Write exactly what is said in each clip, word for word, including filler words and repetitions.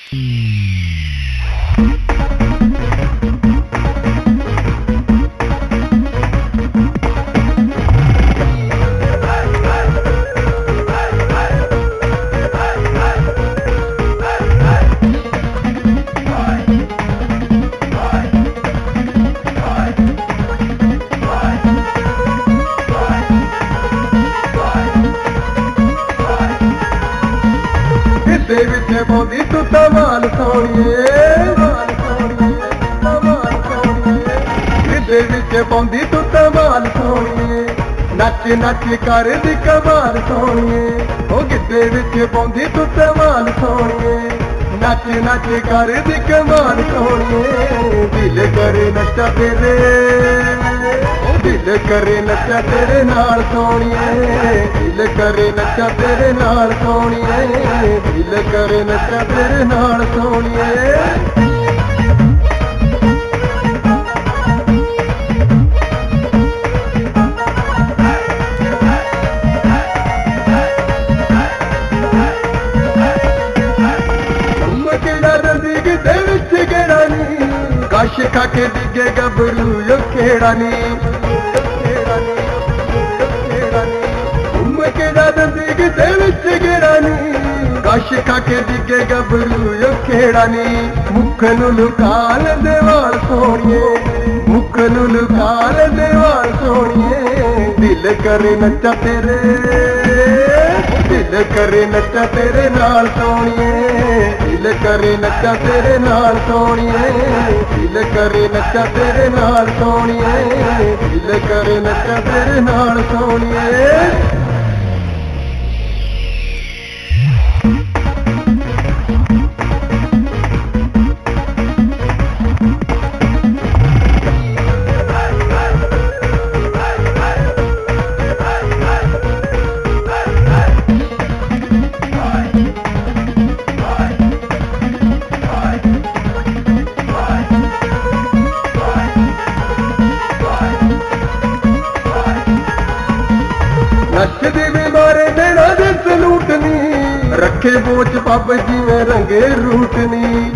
ਦੇ ਵਿੱਚ ਪਾਉਂਦੀ ਤੂੰ ਧਮਾਲ ਸੋਹਣੀਏ, ਮਾਲ ਸੋਹਣੀਏ, ਧਮਾਲ ਸੋਹਣੀਏ। ਗਿੱਧੇ ਵਿੱਚ ਪਾਉਂਦੀ ਤੂੰ ਧਮਾਲ ਸੋਹਣੀਏ, ਨੱਚ ਨੱਚ ਕਰਦੀ ਕਮਾਲ ਸੋਹਣੀਏ। ਉਹ ਗਿੱਧੇ ਵਿੱਚ ਪਾਉਂਦੀ ਤੂੰ ਧਮਾਲ ਸੋਹਣੀਏ, ਨੱਚ ਨੱਚ ਕਰਦੀ ਕਮਾਲ ਸੋਹਣੀਏ। ਦਿਲ ਕਰੇ ਨੱਚਾ ਤੇਰੇ, ਦਿਲ ਕਰੇ ਨੱਚਾ ਤੇਰੇ ਨਾਲ ਸੋਹਣੀਏ, ਦਿਲ ਕਰੇ ਨੱਚਾ ਤੇਰੇ ਨਾਲ ਸੋਹਣੀਏ, ਦਿਲ ਕਰੇ ਨੱਚਾ ਤੇਰੇ ਨਾਲ ਸੋਹਣੀਏ। ਕਸ਼ ਖਾ ਕੇ ਡਿੱਗੇ ਗੱਭਰੂ ਯੋ ਕਿਹੜਾ ਨੀ, ਘੁੰਮ ਕੇ ਦਾ ਦੰਦੀ ਕਿਤੇ ਵਿੱਚ ਗਿਰਾ ਨੀ। ਕਸ਼ ਖਾ ਕੇ ਡਿੱਗੇ ਗੱਭਰੂ ਯੋ ਕਿਹੜਾ ਨੀ। ਮੁੱਖ ਨੂੰ ਲੁਕਾ ਲੈਂਦੇ ਵਾਲ ਸੋਹਣੀਏ, ਮੁੱਖ ਨੂੰ ਲੁਕਾ ਲੈਂਦੇ ਵਾਲ ਸੋਹਣੀਏ। ਦਿਲ ਕਰੇ ਨੱਚਾ ਤੇਰੇ, ਦਿਲ ਕਰੇ ਨੱਚਾ ਤੇਰੇ ਨਾਲ ਸੋਹਣੀਏ, ਦਿਲ ਕਰੇ ਨੱਚਾ ਤੇਰੇ ਨਾਲ ਸੋਹਣੀਏ, ਦਿਲ ਕਰੇ ਨੱਚਾ ਤੇਰੇ ਨਾਲ ਸੋਹਣੀਏ, ਦਿਲ ਕਰੇ ਨੱਚਾ ਤੇਰੇ ਨਾਲ ਸੋਹਣੀਏ। ਨੱਚਦੀ ਵੀ ਮਾਰੇ ਨੈਣਾ ਦੇ ਸਲੂਟ ਨੀ, ਰੱਖੇ ਬੋਚ ਪੱਬ ਜਿਵੇਂ ਰੰਗੇ ਰੂਟ ਨੀ।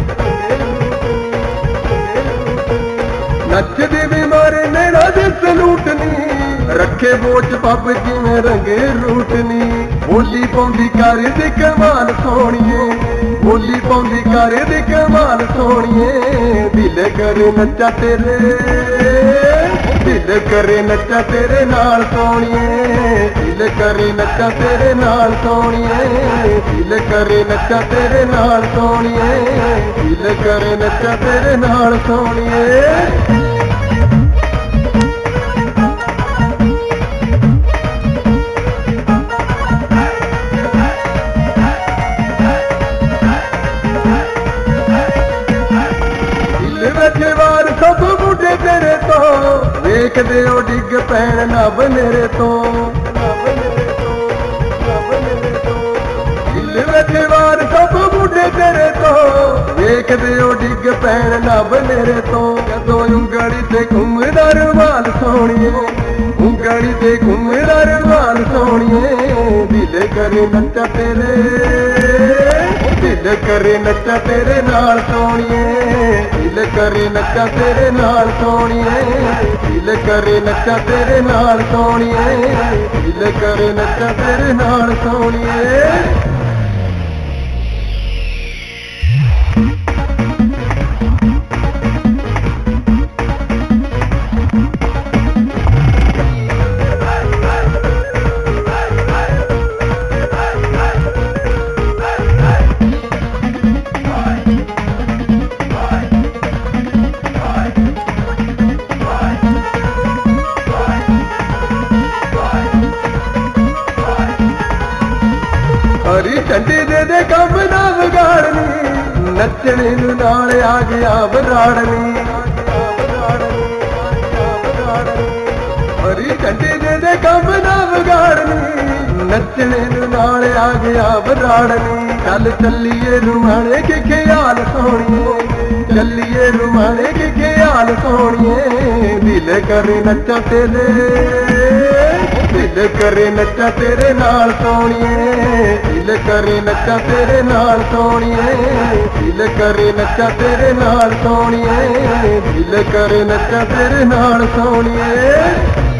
ਨੱਚਦੀ ਵੀ ਮਾਰੇ ਨੈਣਾ ਦੇ ਸਲੂਟ ਨੀ, ਰੱਖੇ ਬੋਚ ਪੱਬ ਜਿਵੇਂ ਰੰਗੇ ਰੂਟ ਨੀ। ਬੋਲੀ ਪਾਉਂਦੀ ਕਰਦੀ ਕਮਾਲ ਸੋਹਣੀਏ, ਬੋਲੀ ਪਾਉਂਦੀ ਕਰਦੀ ਕਮਾਲ ਸੋਹਣੀਏ। ਦਿਲ ਕਰੇ ਨੱਚਾ ਤੇਰੇ, ਦਿਲ ਕਰੇ ਨੱਚਾ ਤੇਰੇ ਨਾਲ ਸੋਹਣੀਏ, ਦਿਲ ਕਰੇ ਨੱਚਾ ਤੇਰੇ ਨਾਲ ਸੋਹਣੀਏ, ਦਿਲ ਕਰੇ ਨੱਚਾ ਤੇਰੇ ਨਾਲ ਸੋਹਣੀਏ, ਦਿਲ ਕਰੇ ਨੱਚਾ ਤੇਰੇ ਨਾਲ ਸੋਹਣੀਏ। ਸਭ ਮੁੰਡੇ ਤੇਰੇ ਤੋਂ ਵੇਖਦੇ ਹੋ ਡਿੱਗ ਪੈਣ ਨਭ ਨੇਰੇ ਤੋਂ, ਦਿਲ ਵਿੱਚ ਵਾਰ ਸਭ ਮੁੰਡੇ ਤੇਰੇ ਤੋਂ ਵੇਖਦੇ ਹੋ ਡਿੱਗ ਪੈਣ ਨਭ ਨੇਰੇ ਤੋਂ। ਜਦੋਂ ਉਂਗਲੀ ਤੇ ਘੁੰਮਦਾ ਰੁਮਾਲ ਸੋਹਣੀਏ, ਉਂਗਲੀ ਤੇ ਘੁੰਮਦਾ ਰੁਮਾਲ ਸੋਹਣੀਏ। ਦਿਲ ਕਰੇ ਨੱਚਾ ਤੇਰੇ, ਦਿਲ ਕਰੇ ਨੱਚਾ ਤੇਰੇ ਨਾਲ ਸੋਹਣੀਏ, ਦਿਲ ਕਰੇ ਨੱਚਾ ਤੇਰੇ ਨਾਲ ਸੋਹਣੀਏ, ਦਿਲ ਕਰੇ ਨੱਚਾ ਤੇਰੇ ਨਾਲ ਸੋਹਣੀਏ, ਦਿਲ ਕਰੇ ਨੱਚਾ ਤੇਰੇ ਨਾਲ ਸੋਹਣੀਏ। ਹਰੀ ਝੰਡੀ ਦੇ ਦੇ ਕੰਮ ਨਾ ਵਿਗਾੜਨੀ, ਨੱਚਣੇ ਨੂੰ ਨਾਲ ਆ ਗਿਆ ਬਰਾੜਨੀ। ਹਰੀ ਝੰਡੀ ਦੇ ਦੇ ਕੰਮ ਨਾ ਵਿਗਾੜਨੀ, ਨੱਚਣੇ ਨੂੰ ਨਾਲ ਆ ਗਿਆ ਬਰਾੜਨੀ। ਚੱਲ ਚੱਲੀਏ ਰੁਮਾਣੇ ਕੇ ਖਿਆਲ ਸੋਹਣੀਏ, ਚੱਲੀਏ ਰੁਮਾਣੇ ਕੇ ਖਿਆਲ ਸੋਹਣੀਏ। ਦਿਲ ਕਰੇ ਨੱਚਾ ਤੇਰੇ, ਦਿਲ ਕਰੇ ਨੱਚਾ ਤੇਰੇ ਨਾਲ ਸੋਹਣੀਏ, ਦਿਲ दिल करे नच्चा तेरे नाल सोहणीए, दिल करे नच्चा तेरे नाल सोहणीए, दिल करे नच्चा तेरे नाल सोहणीए।